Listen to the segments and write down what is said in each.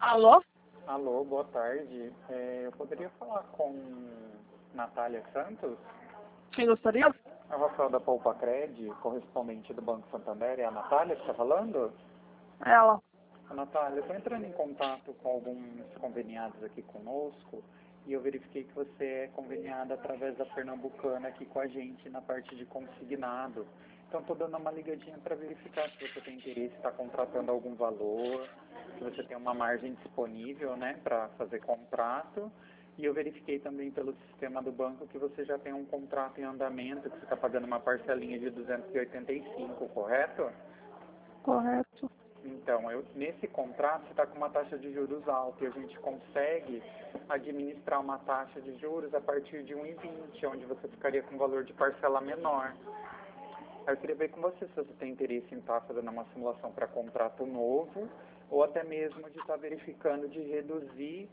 Alô? Alô, boa tarde. Eu poderia falar com Natália Santos? Quem gostaria? É o Rafael da Poupa Cred, correspondente do Banco Santander. É a Natália que está falando? Ela. Natália, eu estou entrando em contato com alguns conveniados aqui conosco e eu verifiquei que você é conveniada através da Pernambucana aqui com a gente na parte de consignado. Então estou dando uma ligadinha para verificar se você tem interesse, está contratando algum valor, se você tem uma margem disponível, né, para fazer contrato. E eu verifiquei também pelo sistema do banco que você já tem um contrato em andamento, que você está pagando uma parcelinha de 285, correto? Correto. Então, nesse contrato você está com uma taxa de juros alta e a gente consegue administrar uma taxa de juros a partir de 1,20, onde você ficaria com um valor de parcela menor. Aí eu queria ver com você se você tem interesse em estar fazendo uma simulação para contrato novo ou até mesmo de estar verificando de reduzir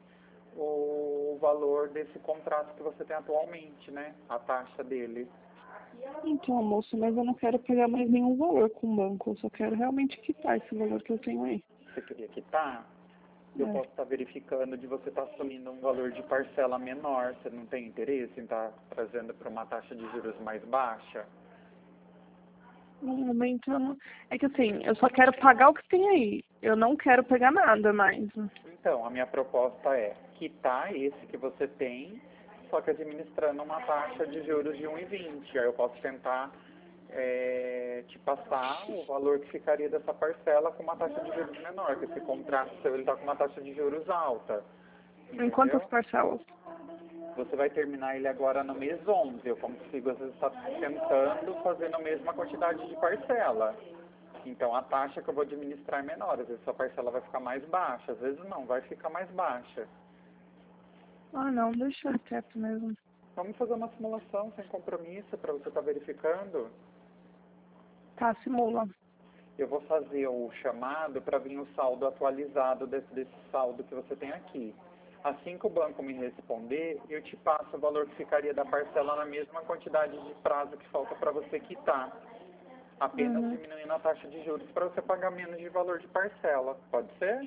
o valor desse contrato que você tem atualmente, né? A taxa dele. Então, moço, mas eu não quero pegar mais nenhum valor com o banco. Eu só quero realmente quitar esse valor que eu tenho aí. Você queria quitar? Eu posso estar verificando de você estar assumindo um valor de parcela menor. Você não tem interesse em estar trazendo para uma taxa de juros mais baixa? No momento, eu não... É que assim, eu só quero pagar o que tem aí. Eu não quero pegar nada mais. Então, a minha proposta é quitar esse que você tem, só que administrando uma taxa de juros de 1,20. Aí eu posso tentar te passar o valor que ficaria dessa parcela com uma taxa de juros menor, que esse contrato seu está com uma taxa de juros alta. Em quantas Entendeu? parcelas? Você vai terminar ele agora no mês 11. Eu consigo, às vezes, estar tentando fazer na mesma quantidade de parcela. Então, a taxa que eu vou administrar é menor. Às vezes, sua parcela vai ficar mais baixa. Às vezes, não, vai ficar mais baixa. Ah, não, deixa quieto mesmo. Vamos fazer uma simulação sem compromisso para você estar verificando. Tá, simula. Eu vou fazer o chamado para vir o saldo atualizado desse saldo que você tem aqui. Assim que o banco me responder, eu te passo o valor que ficaria da parcela na mesma quantidade de prazo que falta para você quitar. Apenas diminuindo a taxa de juros para você pagar menos de valor de parcela. Pode ser?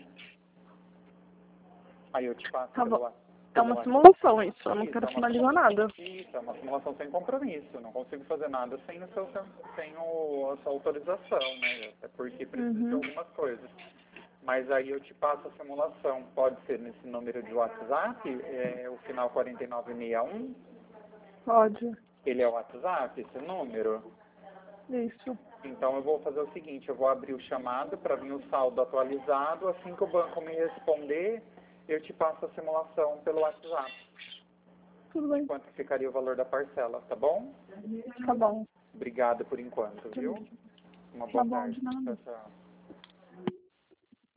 Aí eu te passo Tá pelo bom. WhatsApp. É uma simulação isso. Eu não Isso, quero é uma finalizar simulação. nada. Isso, é uma simulação sem compromisso. Não consigo fazer nada sem a sua autorização, né? Até porque preciso de algumas coisas. Mas aí eu te passo a simulação. Pode ser nesse número de WhatsApp, o final 4961. Pode. Ele é o WhatsApp, esse número? Isso. Então eu vou fazer o seguinte, eu vou abrir o chamado para vir o saldo atualizado. Assim que o banco me responder, eu te passo a simulação pelo WhatsApp. Tudo bem. Quanto ficaria o valor da parcela, tá bom? Tá bom. Obrigado por enquanto, viu? Uma Tá boa bom, tarde. de nada. Tchau, tchau.